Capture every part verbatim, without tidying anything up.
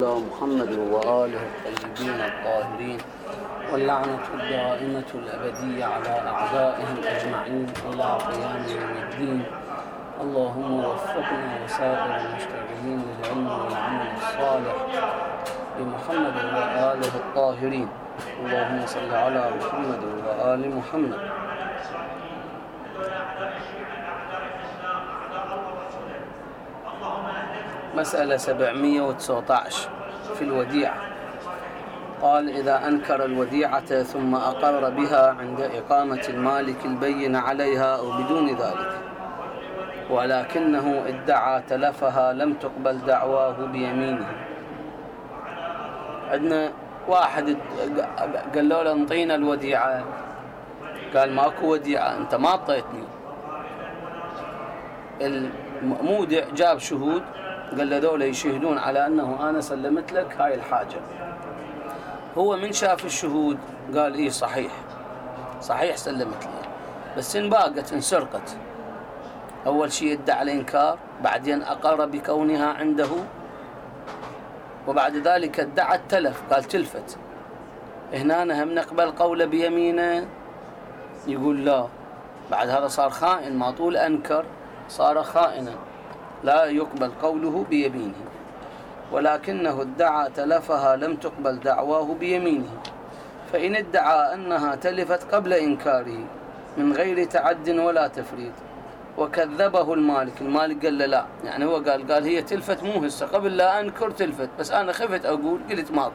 محمد وآله الطيبين الطاهرين، واللعنة الدائمة الأبدية على أعدائهم أجمعين إلى قيام يوم الدين. اللهم وفقنا وسائر المشتغلين للعلم والعمل الصالح بمحمد وآله الطاهرين. اللهم صل على محمد وآل محمد. مسألة سبعمائة وتسعة عشر في الوديعة. قال: إذا أنكر الوديعة ثم أقر بها عند إقامة المالك البين عليها أو بدون ذلك، ولكنه ادعى تلفها، لم تقبل دعواه بيمينه. عندنا واحد قال له انطينا الوديعة، قال ماكو وديعة، أنت ما أعطيتني. المودع جاب شهود، قال له ذولا يشهدون على أنه أنا سلمت لك هاي الحاجة. هو من شاف الشهود قال إيه صحيح صحيح سلمت لي، بس إن باقت إن سرقت. أول شيء ادعى الإنكار، بعدين أقر بكونها عنده، وبعد ذلك ادعى التلف، قال تلفت. هنا هم نقبل قوله بيمينه؟ يقول لا، بعد هذا صار خائن، ما طول أنكر صار خائنا، لا يقبل قوله بيمينه. ولكنه ادعى تلفها، لم تقبل دعواه بيمينه. فإن ادعى أنها تلفت قبل إنكاره من غير تعد ولا تفريط وكذبه المالك، المالك قال له لا، يعني هو قال قال هي تلفت مو هسه، قبل لا أنكر تلفت، بس أنا خفت أقول قلت ماكو.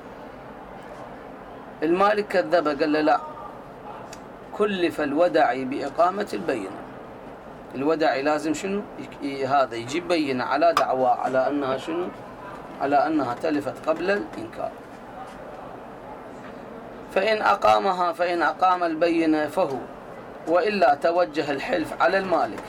المالك كذبه، قال له لا، كلف الودعي بإقامة البينة. الودعي لازم شنو؟ هذا يجيب بينة على دعوى على أنها شنو؟ على أنها تلفت قبل الإنكار. فإن أقامها فإن أقام البينة فهو، وإلا توجه الحلف على المالك.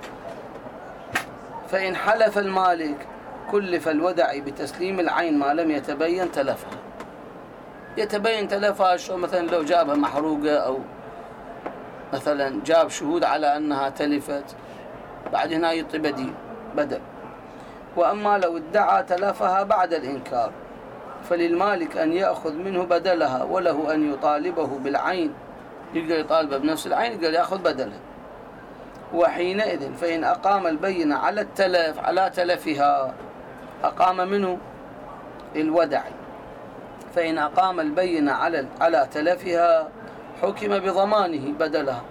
فإن حلف المالك كلف الودعي بتسليم العين ما لم يتبين تلفها. يتبين تلفها شو؟ مثلا لو جابها محروقة، أو مثلا جاب شهود على أنها تلفت، بعد هنا يعطي بديل بدل. وأما لو ادعى تلفها بعد الإنكار فللمالك أن يأخذ منه بدلها، وله أن يطالبه بالعين، يقدر يطالبه بنفس العين، يقدر يأخذ بدلها. وحينئذ فإن أقام البينة على التلف على تلفها، أقام منه الودعي، فإن أقام البينة على على تلفها حكم بضمانه بدلها،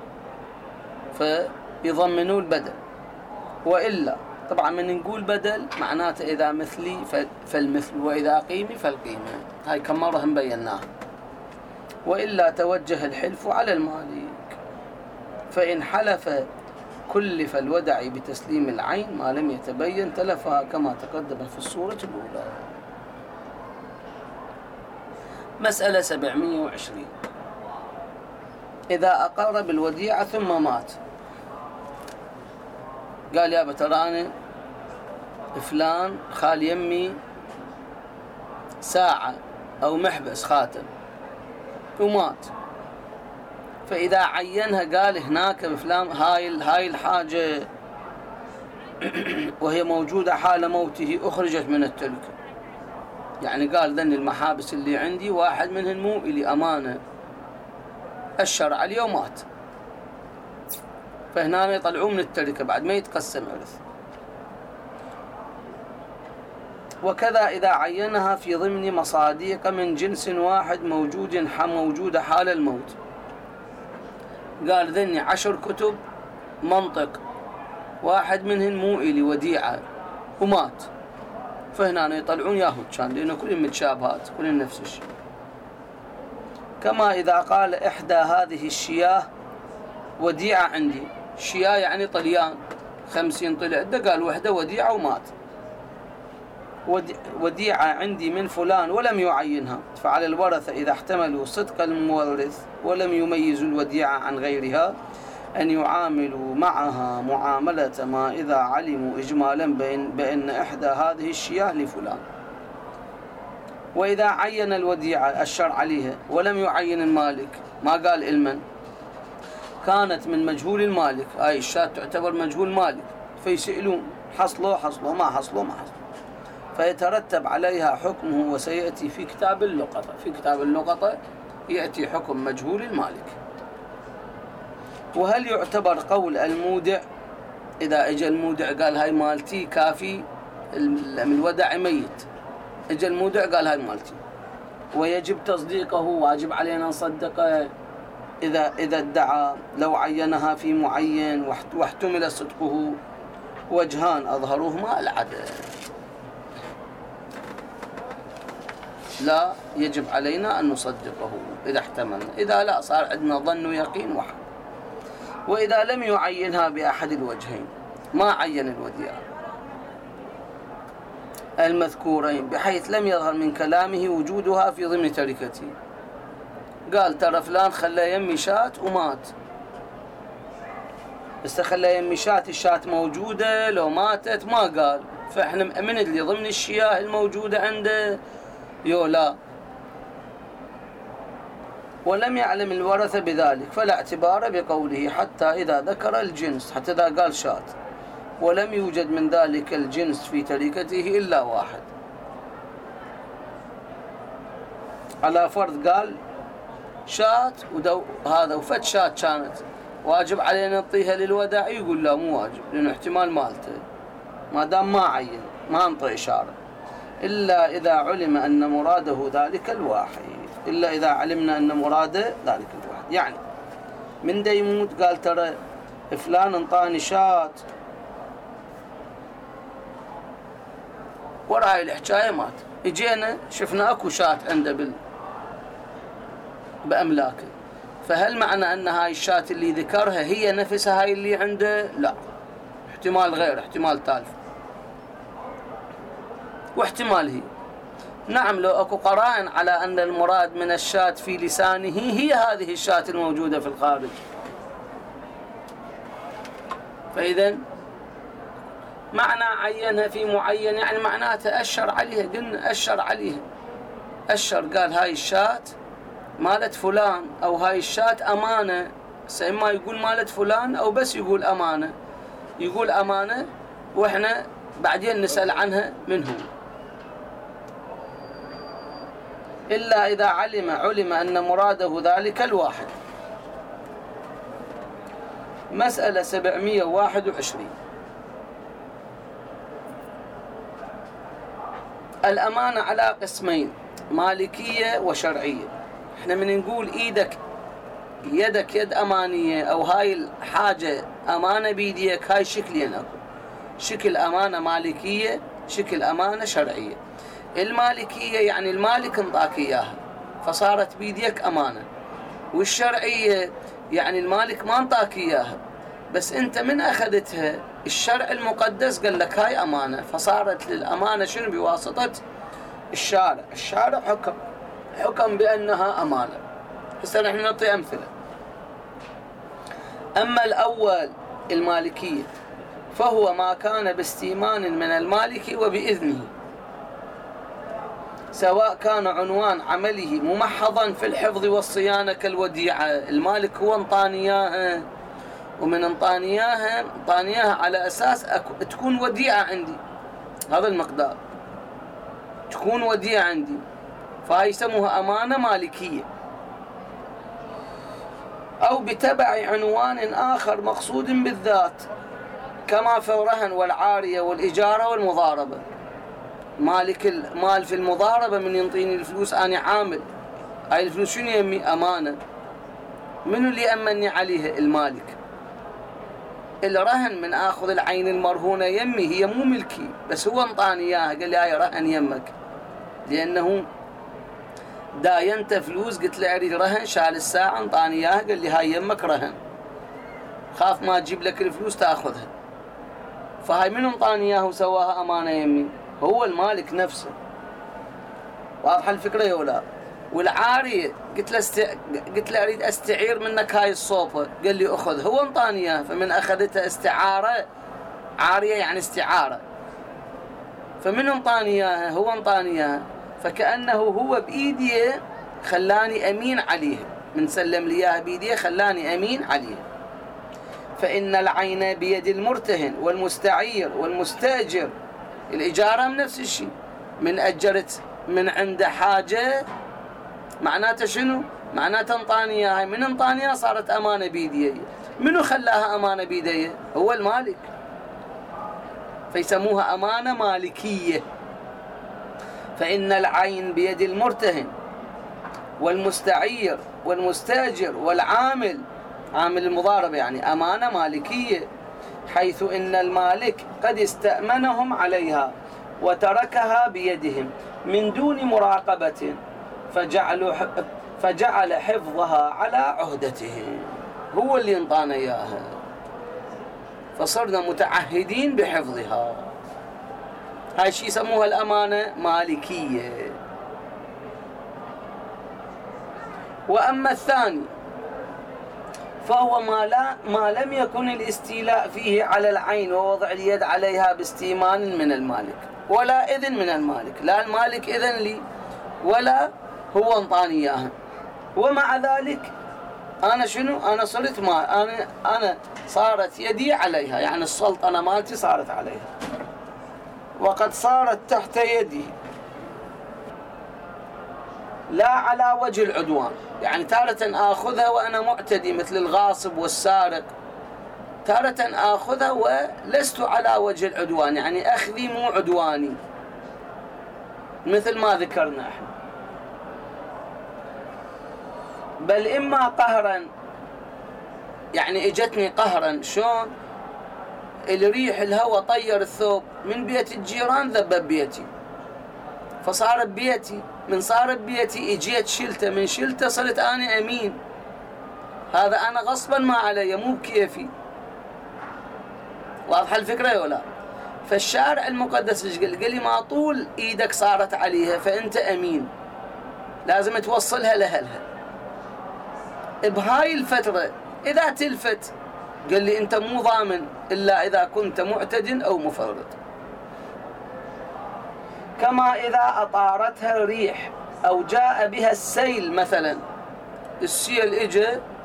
فيضمنوا البدل. وإلا طبعا من نقول بدل معناته إذا مثلي فالمثل، وإذا قيمي فالقيمة، هاي كم مرة هم بيناها. وإلا توجه الحلف على المالك. فإن حلف كلف الودعي بتسليم العين ما لم يتبين تلفها، كما تقدم في الصورة الأولى. مسألة سبعمائة وعشرين. إذا أقر بالوديعة ثم مات، قال يا بتراني فلان خال يمي ساعة أو محبس خاتم ومات، فإذا عينها قال هناك بفلان هاي هاي الحاجة وهي موجودة حال موته أخرجت من التركة، يعني قال ذن المحابس اللي عندي واحد منهن مو إلي أمانة، الشرع عليه ومات، فهنا يطلعوه من التركة بعد ما يتقسم عرث. وكذا إذا عينها في ضمن مصاديق من جنس واحد موجود موجودة حال الموت، قال ذني عشر كتب منطق، واحد منهن مو إلي وديعة ومات، فهنا يطلعون ياهو كان، لأنه كلهم متشابهات كلهم نفس الشيء. كما إذا قال إحدى هذه الشياه وديعة عندي، شياه يعني طليان خمسين طلع، ده قال وحده وديعة ومات، وديعة عندي من فلان ولم يعينها، فعلى الورثة إذا احتملوا صدق المورث ولم يميزوا الوديعة عن غيرها أن يعاملوا معها معاملة ما إذا علموا إجمالا بأن, بأن إحدى هذه الشياه لفلان. وإذا عين الوديعة الشرع عليها ولم يعين المالك، ما قال المن، كانت من مجهول المالك، أي الشاة تعتبر مجهول مالك، فيسألون حصلوا حصلوا ما حصلوا ما حصلوا، فيترتب عليها حكمه، وسيأتي في كتاب اللقطة. في كتاب اللقطة يأتي حكم مجهول المالك. وهل يعتبر قول المودع إذا اجى المودع قال هاي مالتي كافي، الودع ميت، اجى المودع قال هاي مالتي، ويجب تصديقه، واجب علينا نصدقه إذا إذا ادعى، لو عينها في معين واحتمل صدقه، وجهان أظهرهما العدل. لا يجب علينا أن نصدقه إذا احتملنا، إذا لا صار عندنا ظن ويقين واحد. وإذا لم يعينها بأحد الوجهين، ما عين الوديعة المذكورين بحيث لم يظهر من كلامه وجودها في ضمن تركته، قال ترى فلان خلى يمي شات ومات، بس خلى يمي شات، الشات موجودة لو ماتت ما قال، فإحنا من اللي ضمن الشياه الموجودة عنده يو لا. ولم يعلم الورثة بذلك فلا اعتبار بقوله حتى إذا ذكر الجنس، حتى إذا قال شات ولم يوجد من ذلك الجنس في تركته إلا واحد، على فرض قال شات ودو هذا وفت شات كانت واجب علينا نعطيها للوداع، يقول لا مو واجب لأنه احتمال مالته، ما دام ما عين ما نعطي إشارة، إلا إذا علم أن مراده ذلك الواحد، إلا إذا علمنا أن مراده ذلك الواحد. يعني من دا يموت قال ترى فلان انطاني شات، وراي الحكاية مات، اجينا شفنا اكو شات عنده بال بأملاكه، فهل معنى أن هاي الشات اللي ذكرها هي نفسها هاي اللي عنده؟ لا، احتمال غير، احتمال ثالث، واحتمال هي. نعم لو أكو قرائن على أن المراد من الشات في لسانه هي هذه الشات الموجودة في الخارج، فإذا معنى عينها في معين يعني معناته أشر عليها، قلنا أشر عليها، أشر قال هاي الشات مالت فلان، أو هاي الشات أمانة، سيما يقول مالت فلان أو بس يقول أمانة، يقول أمانة وإحنا بعدين نسأل عنها من هو. إلا إذا علم علم أن مراده ذلك الواحد. مسألة سبعمية وواحد وعشرين. الأمانة على قسمين، مالكية وشرعية. احنا من نقول ايدك يدك يد أمانية أو هاي الحاجة أمانة بيديك، هاي شكلين أكو، شكل أمانة مالكية، شكل أمانة شرعية. المالكية يعني المالك انطاك إياها فصارت بيديك أمانة، والشرعية يعني المالك ما انطاك إياها بس أنت من أخذتها الشرع المقدس قال لك هاي أمانة، فصارت للأمانة شنو بواسطة الشارع. الشارع حكم حكم بأنها أمانة. هسه نحن نعطي أمثلة. أما الأول المالكية فهو ما كان باستيمان من المالك وبإذنه، سواء كان عنوان عمله ممحضا في الحفظ والصيانة كالوديعة، المالك هو انطانياها ومن انطانياها انطانياها على أساس تكون وديعة عندي، هذا المقدار تكون وديعة عندي، فهي يسموها أمانة مالكية. أو بتبع عنوان آخر مقصود بالذات كما في الرهن والعارية والإجارة والمضاربة. مالك المال في المضاربة من ينطيني الفلوس أنا عامل، هاي الفلوس شنو يمي؟ أمانة. منو اللي يأمنني عليها؟ المالك. الرهن من آخذ العين المرهونة يمي، هي مو ملكي بس هو انطاني إياها قال لي هاي رهن يمك، لأنه داينت فلوس قلت له أريد رهن، شال الساعة انطاني إياها قال لي هاي يمك رهن، خاف ما تجيب لك الفلوس تأخذها، فهاي من انطاني إياها وسواها أمانة يمي؟ هو المالك نفسه. واضحة الفكرة يا ولا؟ والعارية قلت له است... قلت له أريد أستعير منك هاي الصوفة قال لي أخذ، هو انطاني إياها، فمن أخذتها استعارة، عارية يعني استعارة، فمن انطاني إياها؟ هو انطاني إياها، فكأنه هو بإيدي خلاني أمين عليها، من سلم لي إياها بإيدي خلاني أمين عليها. فإن العين بيد المرتهن والمستعير والمستأجر، الإجارة من نفس الشيء، من أجرت من عنده حاجة معناته شنو؟ معناته انطاني اياها، من انطاني اياها صارت امانه بيدي. منو خلاها امانه بيدي؟ هو المالك، فيسموها امانه مالكيه. فان العين بيد المرتهن والمستعير والمستاجر والعامل، عامل المضاربه يعني امانه مالكيه، حيث ان المالك قد استأمنهم عليها وتركها بيدهم من دون مراقبه، فجعلوا فجعل حفظها على عهدته، هو اللي انطانا اياها، فصرنا متعهدين بحفظها. هاي الشيء يسموها الامانه مالكيه. واما الثاني فهو ما لا ما لم يكن الاستيلاء فيه على العين ووضع اليد عليها باستيمان من المالك ولا اذن من المالك، لا المالك اذن لي ولا هو انطاني اياها، ومع ذلك انا شنو؟ انا صرت ما انا انا صارت يدي عليها، يعني السلطنه مالتي صارت عليها وقد صارت تحت يدي، لا على وجه العدوان، يعني تارة اخذها وانا معتدي مثل الغاصب والسارق، تارة اخذها ولست على وجه العدوان، يعني اخذي مو عدواني مثل ما ذكرنا احنا، بل إما قهرا، يعني اجتني قهرا. شلون؟ الريح الهواء طير الثوب من بيت الجيران ذبب بيتي، فصارت بيتي، من صارت بيتي اجيت شلته، من شلته صرت أنا أمين، هذا أنا غصبا ما علي مو بكيفي. واضحة الفكرة ولا؟ فالشارع المقدس ايش قال؟ قال لي ما طول ايدك صارت عليها فأنت أمين، لازم توصلها لأهلها بهاي الفترة. إذا تلفت قال لي أنت مو ضامن إلا إذا كنت معتد أو مفرط. كما إذا أطارتها الريح أو جاء بها السيل، مثلا السيل إجا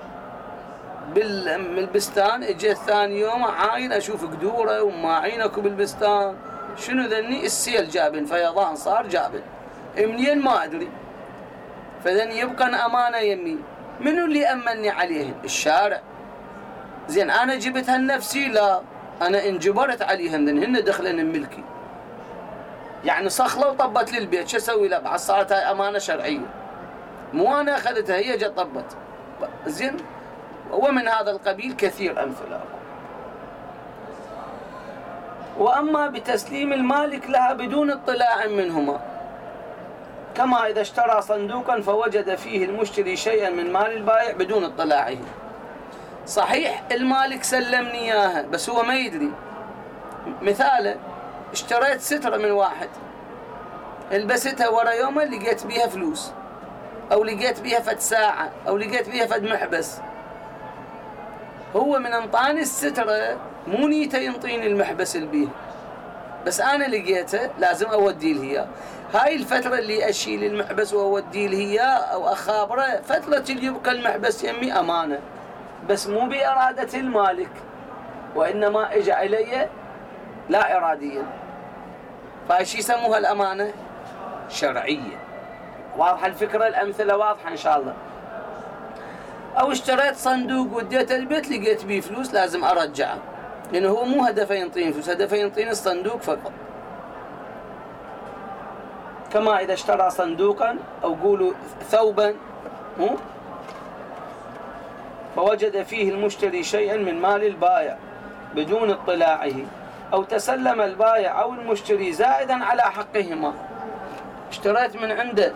بالبستان، إجا الثاني يوم عاين أشوف قدورة وماعينك بالبستان، شنو ذني؟ السيل جابن، فيضان صار جابن منين ما أدري، فذن يبقى أمانة يمي. منو اللي أمني عليهن؟ الشارع. زين أنا جبتها لنفسي؟ لا، أنا انجبرت عليهن، لأن هن دخلن ملكي، يعني صخلة وطبت لي البيت، شو أسوي لها؟ بعد صارت هاي أمانة شرعية، مو أنا أخذتها، هي جت طبت. زين، ومن هذا القبيل كثير أمثلة. وأما بتسليم المالك لها بدون اطلاع منهما، كما إذا اشترى صندوقا فوجد فيه المشتري شيئا من مال البائع بدون اطلاعه. صحيح المالك سلمني إياها بس هو ما يدري. مثاله، اشتريت سترة من واحد، لبستها ورا يوم لقيت بيها فلوس، أو لقيت بيها فد ساعة، أو لقيت بيها فد محبس، هو من انطاني السترة مو نيته ينطيني المحبس البيه، بس أنا لقيته لازم أودي له إياه. هاي الفترة اللي أشيل المحبس وأودي له إياه أو أخابره، فترة اللي يبقى المحبس يمي أمانة، بس مو بإرادة المالك، وإنما إجا إلي لا إراديا، فهاي شي يسموها الأمانة شرعية. واضحة الفكرة؟ الأمثلة واضحة إن شاء الله. أو اشتريت صندوق وديت البيت لقيت بيه فلوس، لازم أرجعه، لأنه هو مو هدفه ينطيني فلوس، هدفه ينطيني الصندوق فقط. كما إذا اشترى صندوقا أو قولوا ثوبا مو فوجد فيه المشتري شيئا من مال البائع بدون اطلاعه، أو تسلم البائع أو المشتري زائدا على حقهما. اشتريت من عنده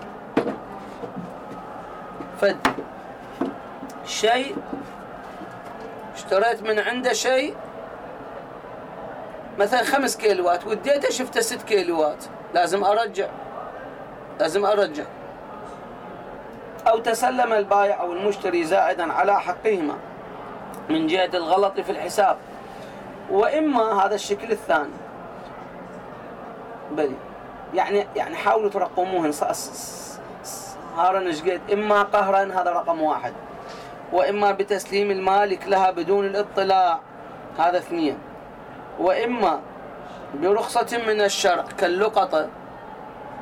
فد شيء، اشتريت من عنده شيء مثلا خمس كيلوات، وديته شفته ست كيلوات، لازم أرجع، لازم أرجع. أو تسلم البائع أو المشتري زائدا على حقهما من جهة الغلط في الحساب. وإما هذا الشكل الثاني، بلي يعني يعني حاولوا ترقموهن هارا نشقد. إما قهرا، هذا رقم واحد، وإما بتسليم المالك لها بدون الاطلاع، هذا اثنين، وإما برخصة من الشرع كاللقطة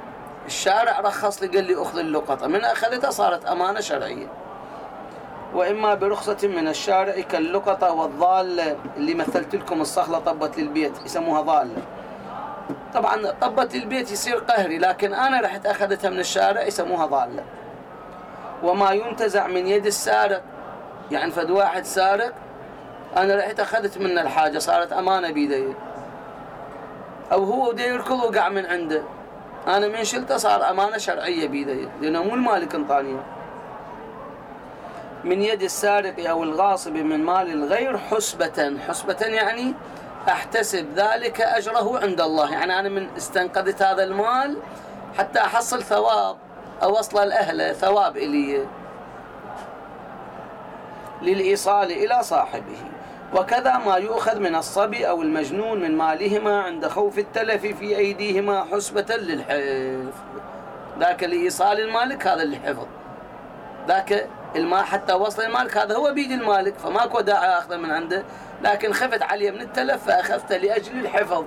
الشارع رخص لي قال لي أخذ اللقطة، من أخذتها صارت أمانة شرعية. وإما برخصة من الشارع كاللقطة والضالة اللي مثلت لكم الصخلة طبت للبيت يسموها ضالة. طبعا طبت للبيت يصير قهري، لكن أنا رحت أخذتها من الشارع يسموها ضالة. وما ينتزع من يد السارق، يعني فد واحد سارق أنا رحت أخذت منه الحاجة صارت أمانة بيدي، أو هو بده يركض وقع من عنده أنا من شلته صار أمانة شرعية بيدي لأنه مو المالك انطانيه. من يد السارق أو الغاصب من مال الغير حسبة، حسبة يعني أحتسب ذلك أجره عند الله، يعني أنا من استنقذت هذا المال حتى أحصل ثواب أوصل الأهل ثواب إلي للإيصال إلى صاحبه. وكذا ما يؤخذ من الصبي أو المجنون من مالهما عند خوف التلف في أيديهما حسبة للحفظ، ذاك لإيصال المالك هذا للحفظ، ذاك المال حتى وصل المالك هذا هو بيد المالك فماكو داعي أخذه من عنده، لكن خفت عليه من التلف فأخذته لأجل الحفظ،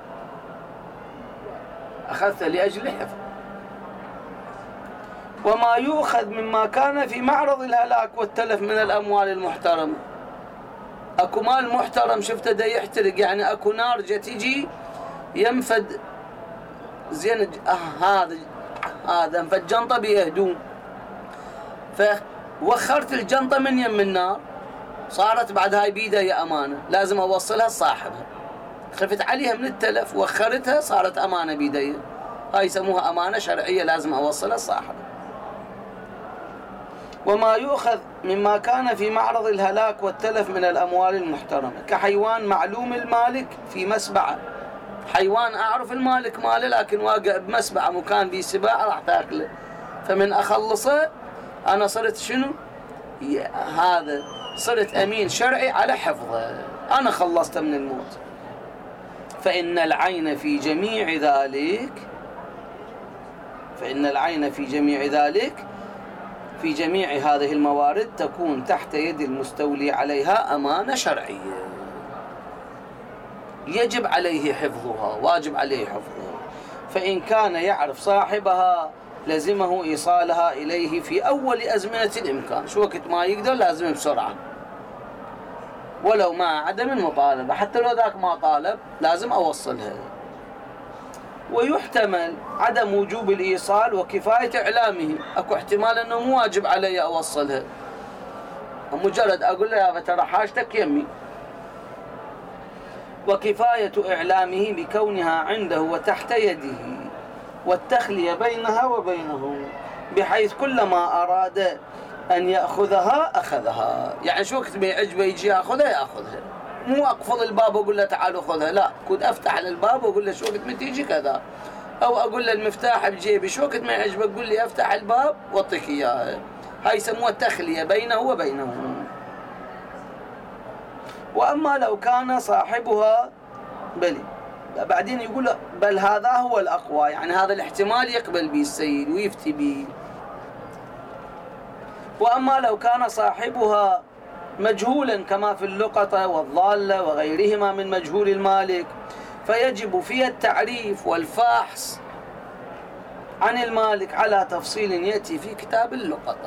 أخذته لأجل الحفظ. وما يؤخذ مما كان في معرض الهلاك والتلف من الأموال المحترمة، أكو مال محترم شفته دا يحترق، يعني أكو نار جت تجي ينفد زين آه هذا هذا انفد جنطة بيهدون، فوخرت الجنطة من يم النار صارت بعد هاي بيدها يا أمانة لازم أوصلها لصاحبها، خفت عليها من التلف وخرتها صارت أمانة بيدي، هاي يسموها أمانة شرعية لازم أوصلها لصاحبها. وما يؤخذ مما كان في معرض الهلاك والتلف من الأموال المحترمة كحيوان معلوم المالك في مسبعة، حيوان أعرف المالك ماله لكن واقع بمسبعة مكان فيه سباع راح تاكله، فمن أخلصه أنا صرت شنو هذا صرت أمين شرعي على حفظه، أنا خلصته من الموت. فإن العين في جميع ذلك فإن العين في جميع ذلك في جميع هذه الموارد تكون تحت يد المستولي عليها أمانة شرعية يجب عليه حفظها، واجب عليه حفظها. فإن كان يعرف صاحبها لزمه إيصالها إليه في أول أزمنة الإمكان، شو وقت ما يقدر لازم بسرعة ولو مع عدم المطالبة، حتى لو ذاك ما طالب لازم أوصلها. ويحتمل عدم وجوب الإيصال وكفاية إعلامه، أكو احتمال أنه مو واجب علي أوصلها، مجرد أقول له يا ترى حاجتك يمي، وكفاية إعلامه بكونها عنده وتحت يده والتخلية بينها وبينه بحيث كلما أراد أن يأخذها أخذها، يعني شو وقت ما يعجبه يجي يأخذها يأخذها، مو أقفل الباب وأقول له تعال أخذها، لا كنت أفتح الباب وأقول له شو وقت ما تيجي كذا، أو أقول له المفتاح بجيبي شو وقت ما يعجبه أقول لي أفتح الباب وأعطيك إياها، هاي يسموها التخلية بينه وبينه. وأما لو كان صاحبها بل بعدين يقول بل هذا هو الأقوى، يعني هذا الاحتمال يقبل به السيد ويفتي به. وأما لو كان صاحبها مجهولا كما في اللقطة والضالة وغيرهما من مجهول المالك فيجب فيها التعريف والفحص عن المالك على تفصيل يأتي في كتاب اللقطة.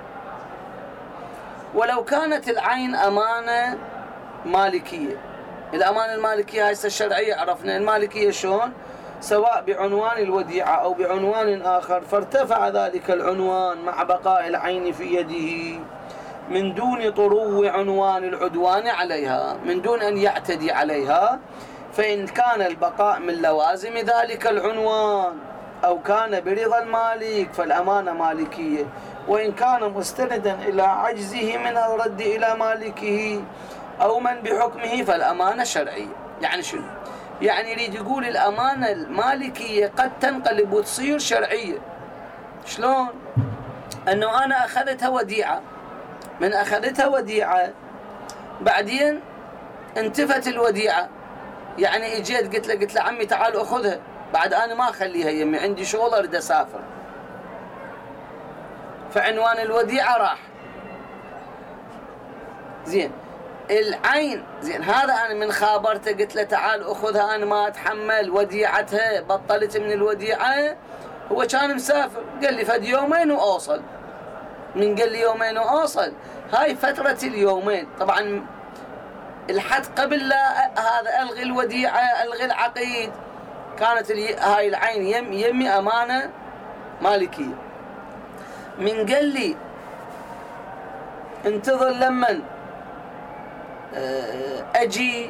ولو كانت العين أمانة مالكية، الأمانة المالكية هسه الشرعية عرفنا المالكية شلون، سواء بعنوان الوديعة أو بعنوان آخر، فارتفع ذلك العنوان مع بقاء العين في يده من دون طرو عنوان العدوان عليها، من دون أن يعتدي عليها، فإن كان البقاء من لوازم ذلك العنوان أو كان برضا المالك فالأمانة مالكية، وإن كان مستندا إلى عجزه من الرد إلى مالكه أو من بحكمه فالأمانة شرعية. يعني شنو؟ يعني يريد يقول الأمانة المالكية قد تنقلب وتصير شرعية. شلون؟ أنه أنا أخذتها وديعة، من أخذتها وديعة بعدين انتفت الوديعة، يعني اجيت قلت له قلت له عمي تعال أخذها، بعد أنا ما أخليها يمي عندي شغل أريد أسافر، فعنوان الوديعة راح. زين العين زين هذا أنا من خابرته قلت له تعال أخذها، أنا ما أتحمل وديعتها، بطلت من الوديعة هو كان مسافر، قال لي فد يومين وأوصل. من قال لي يومين وأوصل، هاي فترة اليومين. طبعا الحد قبل لا هذا ألغي الوديعة ألغي العقيد، كانت هاي العين يم يمي أمانة مالكية. من قال لي انتظر لمن أجي،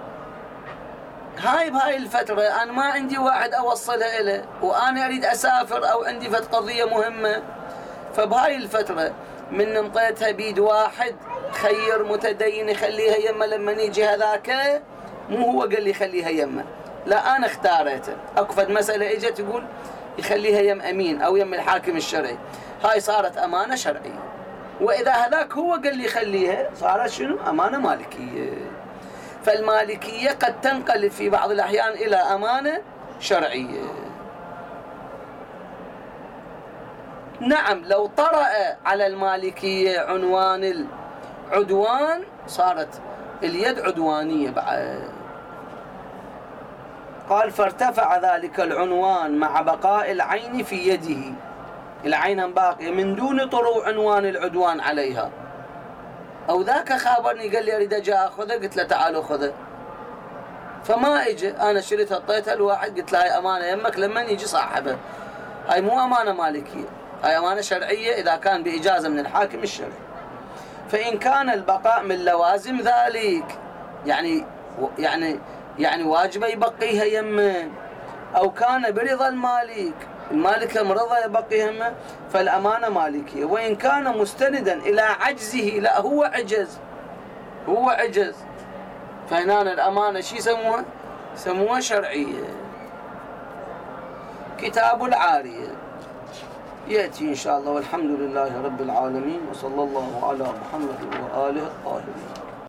هاي بهاي الفترة أنا ما عندي واحد أوصلها إله، وأنا أريد أسافر أو عندي فت قضية مهمة، فبهاي الفترة من انطيتها بيد واحد خير متدين يخليها يمه لما يجي هذاك، مو هو قال لي خليها يمه، لا أنا اختاريته. أكفت مسألة إجت تقول يخليها يم أمين أو يم الحاكم الشرعي، هاي صارت أمانة شرعية. وإذا هذاك هو قال لي خليها صارت شنو؟ أمانة مالكية. فالمالكية قد تنقلب في بعض الأحيان إلى أمانة شرعية. نعم لو طرأ على المالكية عنوان العدوان صارت اليد عدوانية بعد. قال فارتفع ذلك العنوان مع بقاء العين في يده، العين باقية من دون طروع عنوان العدوان عليها. أو ذاك خابرني قال لي أريد أجي أخذه، قلت له تعالوا خذه، فما إجي، أنا شريتها اعطيتها الواحد قلت له هاي أمانة يمك لما يجي صاحبه. هاي مو أمانة مالكية، هاي أمانة شرعية إذا كان بإجازة من الحاكم الشرعي. فإن كان البقاء من لوازم ذلك، يعني يعني يعني واجب يبقيها يمه، أو كان برضا المالك، المالك مرضى يبقي يمه، فالأمانة مالكية. وإن كان مستندا إلى عجزه، لا هو عجز، هو عجز، فهنا الأمانة شي يسموها؟ يسموها شرعية. كتاب العارية يأتي إن شاء الله، والحمد لله رب العالمين، وصلى الله على محمد وآله الطاهرين.